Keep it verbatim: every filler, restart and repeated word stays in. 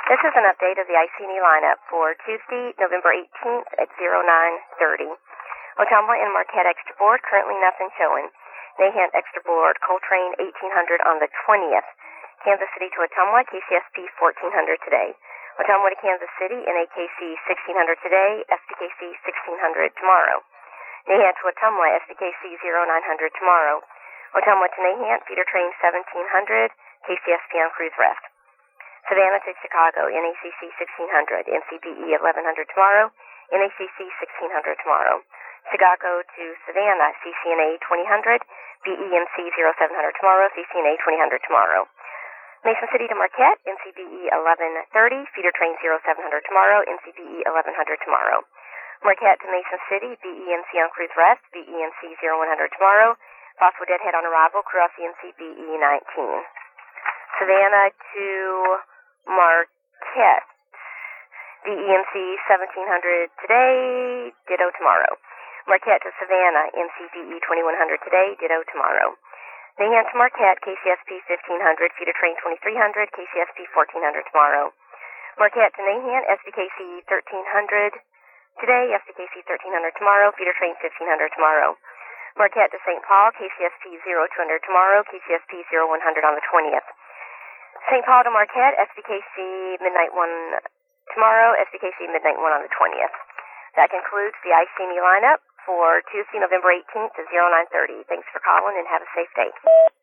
This is an update of the Iceni lineup for Tuesday, November eighteenth at oh nine thirty. Ottumwa and Marquette extra board, currently nothing showing. Nahant extra board, Coltrane eighteen hundred on the twentieth. Kansas City to Ottumwa, K C S P fourteen hundred today. Ottumwa to Kansas City, N A K C sixteen hundred today, S P K C sixteen hundred tomorrow. Nahant to Ottumwa, S P K C oh nine hundred tomorrow. Ottumwa to Nahant, feeder train seventeen hundred, K C S P on cruise rest. Savannah to Chicago, N A C C sixteen hundred, M C B E eleven hundred tomorrow, N A C C sixteen hundred tomorrow. Chicago to Savannah, C C N A twenty hundred, B E M C oh seven hundred tomorrow, C C N A twenty hundred tomorrow. Mason City to Marquette, M C B E eleven thirty, feeder train oh seven hundred tomorrow, M C B E eleven hundred tomorrow. Marquette to Mason City, B E M C on cruise rest, B E M C oh one hundred tomorrow, possible deadhead on arrival, crew off the M C B E nineteen. Savannah to Marquette, B E M C seventeen hundred today, ditto tomorrow. Marquette to Savannah, M C B E twenty-one hundred today, ditto tomorrow. Nahant to Marquette, K C S P fifteen hundred, feeder train twenty-three hundred, K C S P fourteen hundred tomorrow. Marquette to Nahant, S P K C thirteen hundred today, S P K C thirteen hundred tomorrow, feeder train fifteen hundred tomorrow. Marquette to Saint Paul, K C S P oh two hundred tomorrow, K C S P oh one hundred on the twentieth. Saint Paul to Marquette, S P K C midnight one tomorrow, S P K C midnight one on the twentieth. That concludes the Iceni lineup for Tuesday, November eighteenth at oh nine thirty. Thanks for calling and have a safe day.